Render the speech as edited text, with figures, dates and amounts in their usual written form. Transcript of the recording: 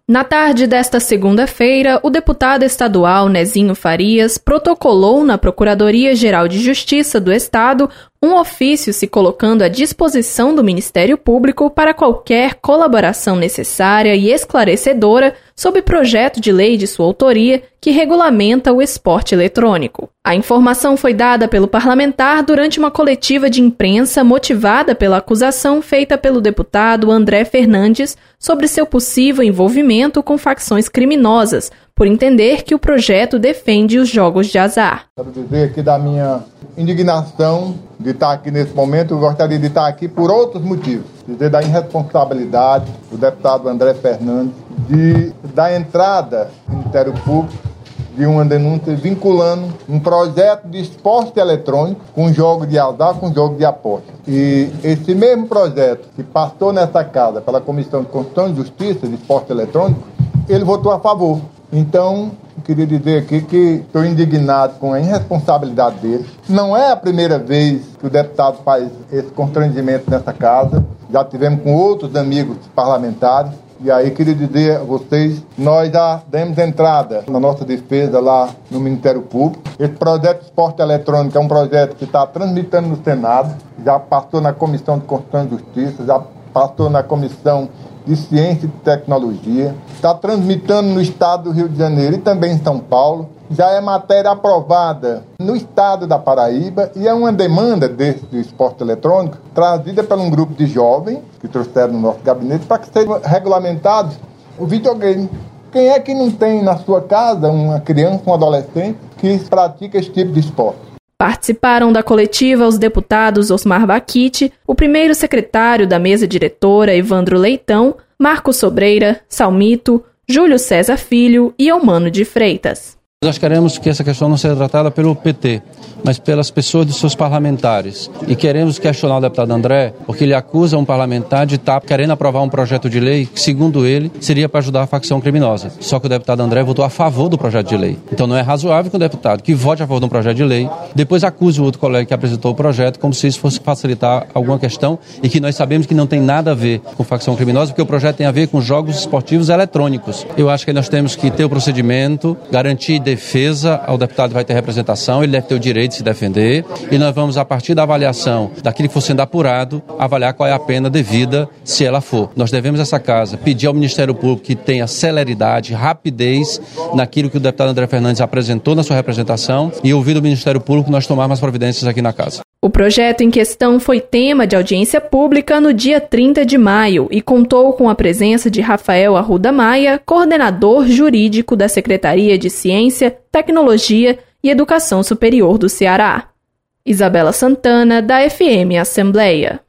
Na tarde desta segunda-feira, o deputado estadual Nezinho Farias protocolou na Procuradoria-Geral de Justiça do Estado um ofício se colocando à disposição do Ministério Público para qualquer colaboração necessária e esclarecedora sobre projeto de lei de sua autoria que regulamenta o esporte eletrônico. A informação foi dada pelo parlamentar durante uma coletiva de imprensa motivada pela acusação feita pelo deputado André Fernandes sobre seu possível envolvimento com facções criminosas, por entender que o projeto defende os jogos de azar. Quero dizer aqui da minha indignação de estar aqui nesse momento. Eu gostaria de estar aqui por outros motivos. Dizer da irresponsabilidade do deputado André Fernandes de dar entrada no Ministério Público de uma denúncia vinculando um projeto de esporte eletrônico com jogo de azar, com jogo de aposta. E esse mesmo projeto que passou nessa casa pela Comissão de Constituição e Justiça de Esporte Eletrônico, ele votou a favor. Então, eu queria dizer aqui que estou indignado com a irresponsabilidade dele. Não é a primeira vez que o deputado faz esse constrangimento nessa casa. Já tivemos com outros amigos parlamentares. E aí, queria dizer a vocês, nós já demos entrada na nossa defesa lá no Ministério Público. Esse projeto de esporte eletrônico é um projeto que está transmitando no Senado, já passou na Comissão de Constituição e Justiça, já passou na Comissão de Ciência e Tecnologia, está transmitando no estado do Rio de Janeiro e também em São Paulo. Já é matéria aprovada no estado da Paraíba e é uma demanda desse esporte eletrônico trazida por um grupo de jovens que trouxeram no nosso gabinete para que sejam regulamentados o videogame. Quem é que não tem na sua casa uma criança, um adolescente que pratica esse tipo de esporte? Participaram da coletiva os deputados Osmar Baquite, o primeiro secretário da mesa diretora Evandro Leitão, Marcos Sobreira, Salmito, Júlio César Filho e Eumano de Freitas. Nós queremos que essa questão não seja tratada pelo PT, mas pelas pessoas de seus parlamentares. E queremos questionar o deputado André, porque ele acusa um parlamentar de estar querendo aprovar um projeto de lei que, segundo ele, seria para ajudar a facção criminosa. Só que o deputado André votou a favor do projeto de lei. Então não é razoável que um deputado que vote a favor de um projeto de lei, depois acuse o outro colega que apresentou o projeto como se isso fosse facilitar alguma questão e que nós sabemos que não tem nada a ver com facção criminosa, porque o projeto tem a ver com jogos esportivos eletrônicos. Eu acho que nós temos que ter o procedimento, garantir defesa ao deputado que vai ter representação, ele deve ter o direito de se defender e nós vamos, a partir da avaliação daquilo que for sendo apurado, avaliar qual é a pena devida, se ela for. Nós devemos, essa casa, pedir ao Ministério Público que tenha celeridade, rapidez naquilo que o deputado André Fernandes apresentou na sua representação e ouvir do Ministério Público nós tomarmos providências aqui na casa. O projeto em questão foi tema de audiência pública no dia 30 de maio e contou com a presença de Rafael Arruda Maia, coordenador jurídico da Secretaria de Ciência, Tecnologia e Educação Superior do Ceará. Isabela Santana, da FM Assembleia.